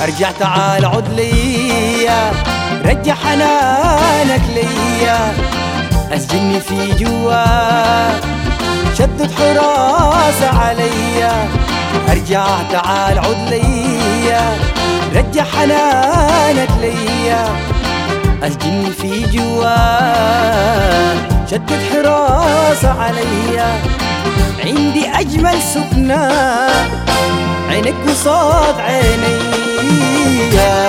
ارجع تعال عد ليا، رجع حنانك ليا، اسجني في جوا شدد حراسة عليا. ارجع تعال عد ليا، رجع حنانك ليا، اسجني في جوا شدد حراسة عليا. عندي اجمل سكنة عينك قصاد عينيا.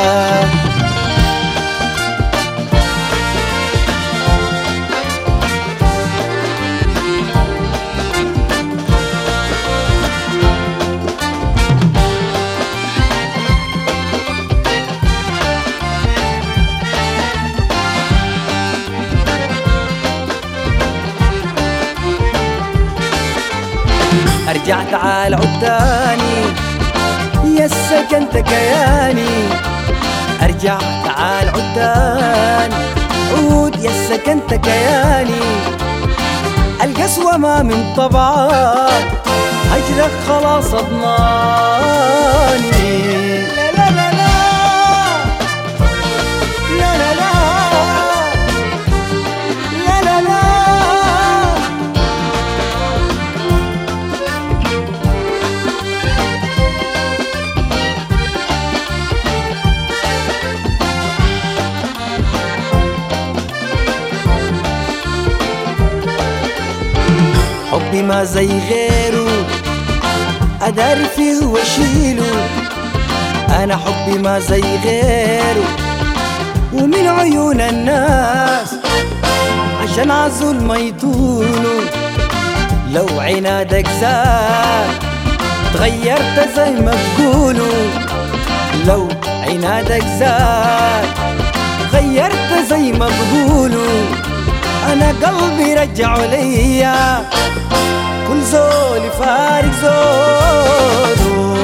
ارجع تعال عد تاني يا السكن كياني. ارجع تعال عد تاني عود يا السكن كياني. القسوة ما من طبعك، هجرك خلاص اضناني. لا لا لا لا لا لا لا لا لا. حبي ما زي غيره أداري فيه واشيله. أنا حبي ما زي غيره ومن عيون الناس عشان عزول ما يطولوا. لو عنادك زاد تغيرت زي ما بقولوا. لو عنادك زاد غيرت زي ما بقولوا. أنا قلبي رجعوا ليا كل زول فارق زوله.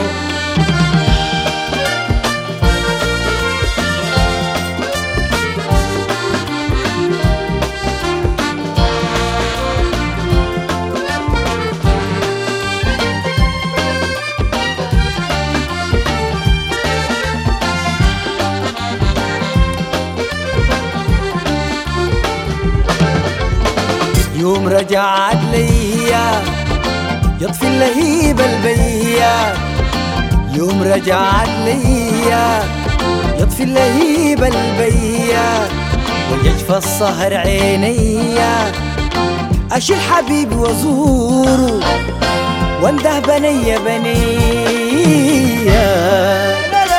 يوم رجعت ليا يطفي اللهيب البيا. يوم رجعت ليا يطفي اللهيب البيا. ويجفى السهر عينيا اشيل حبيبي وازوره وانده بنية بنية.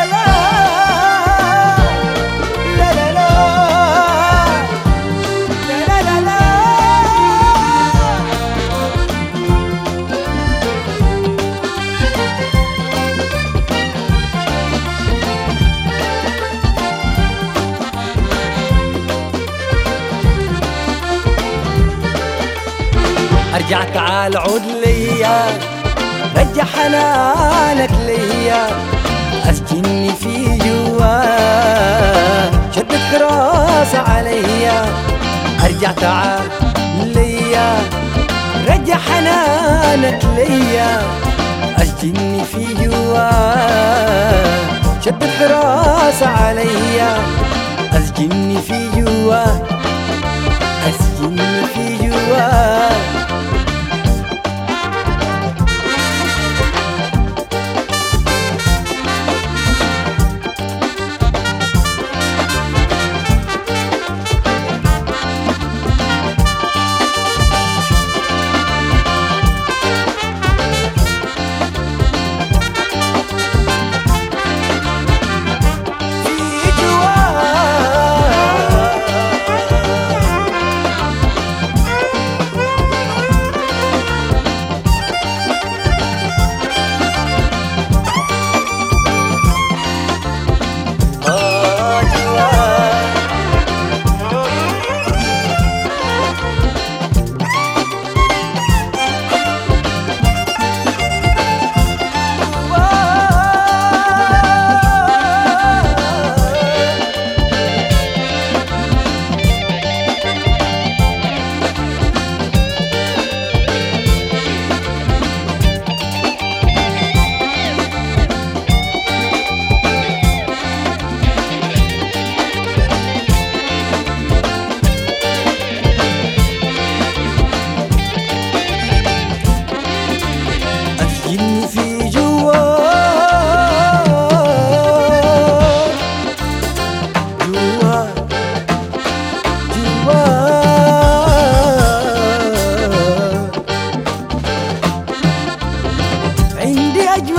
ارجع تعال عود ليا، رجع حنانك ليا، اسجني في جوا شدد حراسة عليا. ارجع تعال ليا، رجع حنانك ليا، اسجني في جوا شدد حراسة عليا. اسجني في جوا، اسجني في جوا.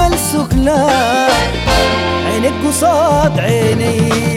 السفلى، عينك قصاد عيني